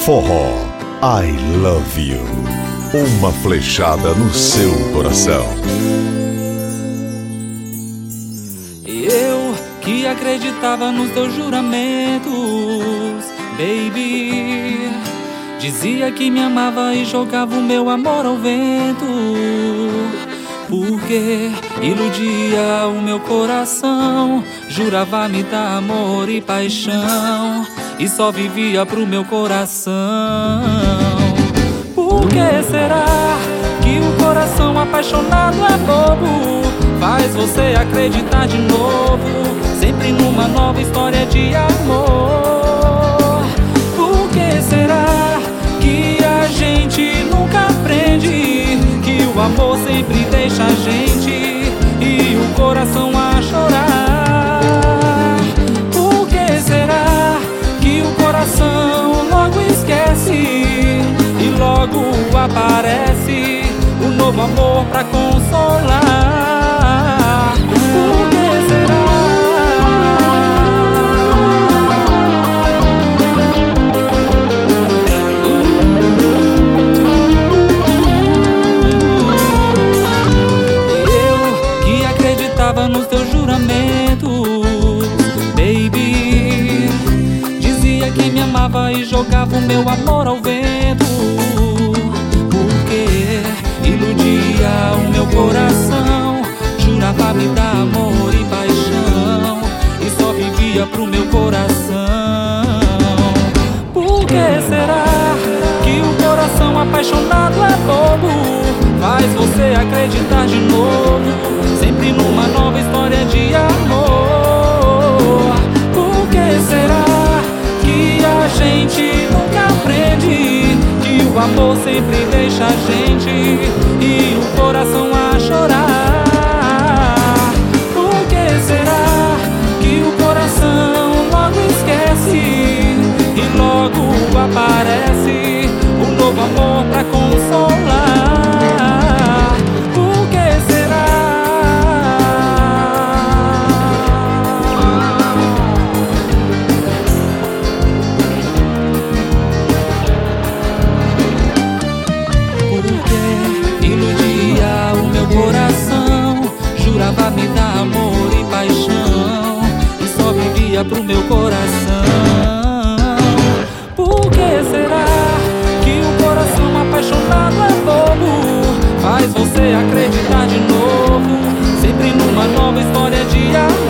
Forró, I Love You. Uma flechada no seu coração. Eu que acreditava nos teus juramentos, baby. Dizia que me amava e jogava o meu amor ao vento, porque iludia o meu coração. Jurava me dar amor e paixão, e só vivia pro meu coração. Por que será que o coração apaixonado é bobo? Faz você acreditar de novo, sempre numa nova história de amor. Por que será que a gente nunca aprende que o amor sempre deixa a gente e o coração a chorar? Por que será que o coração logo esquece e logo aparece um novo amor pra consolar? Por que será? Eu que acreditava nos teus juramentos, baby. Dizia que me amava e jogava o meu amor ao vento, porque iludia o meu coração. Jurava me dar amor e paixão, e só vivia pro meu coração. Por que será que o coração apaixonado é bobo? Faz você acreditar de novo, sempre numa nova história de amor. Por que será que a gente nunca aprende que o amor sempre deixa a gente e o coração a chorar? Por que será que o coração logo esquece e logo aparece um novo amor pra consolar? Por que será? Porque iludia o meu coração, jurava me dar amor e paixão, e só vivia pro meu coração. Por que será que o coração apaixonado é bobo? Faz você acreditar de novo, sempre numa nova história de amor.